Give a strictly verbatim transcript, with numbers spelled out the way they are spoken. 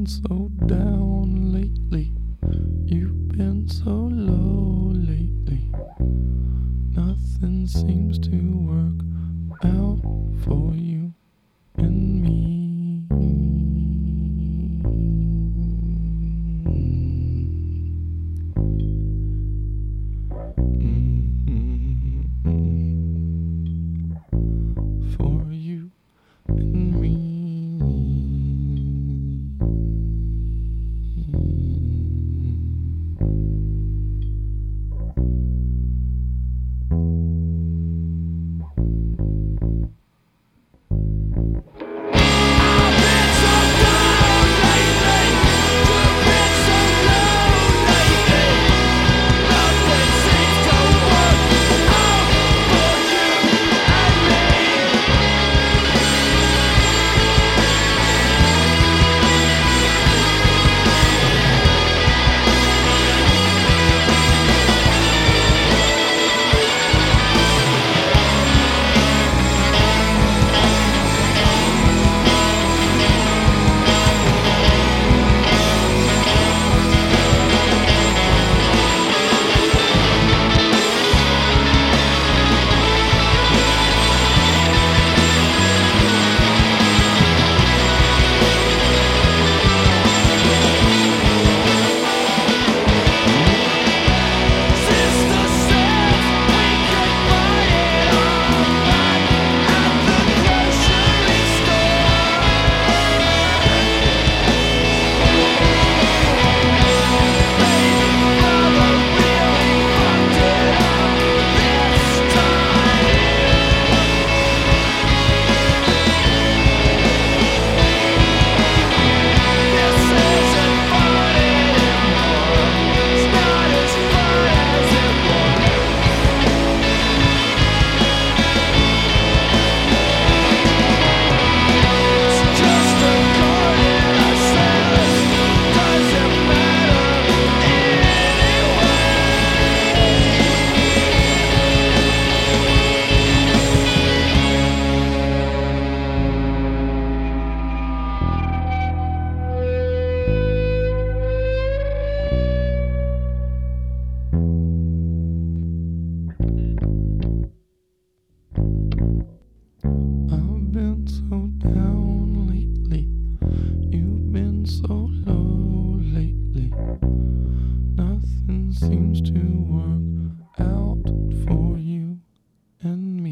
been so down lately. You've been so low lately. Nothing seems to work out for you and me. Mm-hmm. For you and me. I've been so down lately. You've been so low lately. Nothing seems to work